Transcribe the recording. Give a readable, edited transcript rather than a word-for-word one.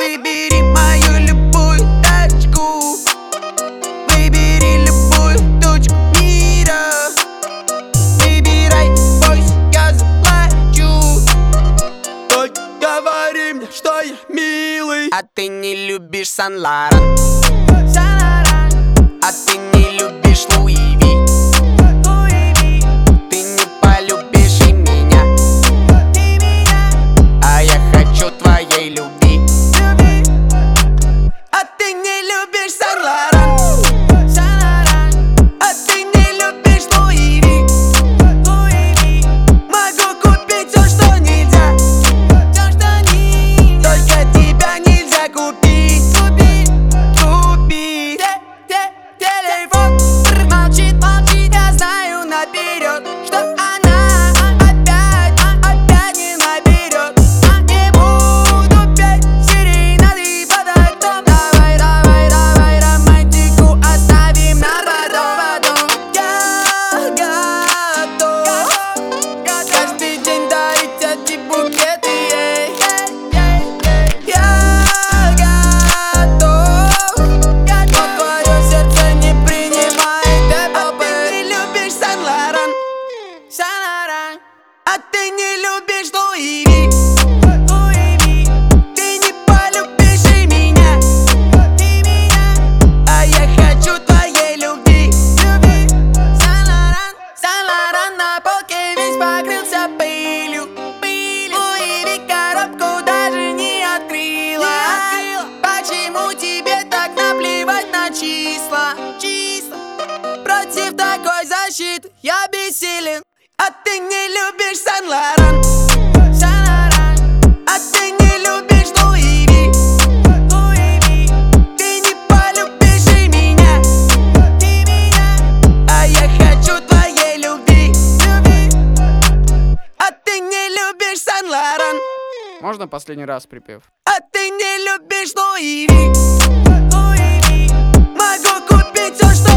Выбери мою любую тачку, выбери любую точку мира. Выбирай, бойся, я заплачу. Только говори мне, что я милый. А ты не любишь Сан-Лоран, а ты не любишь Луи Ви. Ты не полюбишь и меня, а я хочу твоей любви. А ты не любишь Сан-Лоран, а ты не любишь Луи Ви. Могу купить все, что нельзя, только тебя нельзя купить. Купить. Телефон молчит, молчит, я знаю наперед, что она опять не наберет. Не буду петь серенады под окном. Давай, давай, давай, романтику оставим на потом. Я готов каждый день дарить эти букеты. Я готов, но твое сердце не принимает ЭПП. А ты не любишь Сан-Лоран, а ты не любишь Луи Ви. Ты не полюбишь и меня, а я хочу твоей любви. Сан-Лоран на полке весь покрылся пылью. Луи Ви коробку даже не открыла. Почему тебе так наплевать на числа? Против такой защиты я бессилен. А ты не любишь Сан-Лоран, а ты не любишь Луи Ви. Ты не полюбишь и меня, а я хочу твоей любви. А ты не любишь Сан-Лоран, Можно последний раз припев? а ты не любишь Луи Ви. Могу купить все, что